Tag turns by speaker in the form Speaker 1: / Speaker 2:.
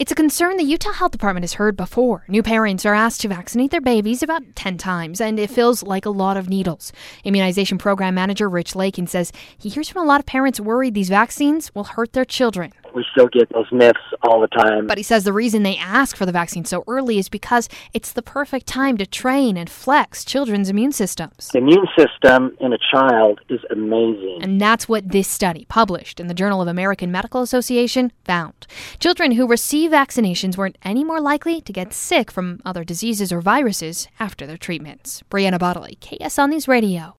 Speaker 1: It's a concern the Utah Health Department has heard before. New parents are asked to vaccinate their babies about 10 times, and it feels like a lot of needles. Immunization Program Manager Rich Lakin says he hears from a lot of parents worried these vaccines will hurt their children.
Speaker 2: We still get those myths all the time.
Speaker 1: But he says the reason they ask for the vaccine so early is because it's the perfect time to train and flex children's immune systems.
Speaker 2: The immune system in a child is amazing.
Speaker 1: And that's what this study, published in the Journal of American Medical Association, found. Children who receive vaccinations weren't any more likely to get sick from other diseases or viruses after their treatments. Brianna Bodley, KSL News Radio.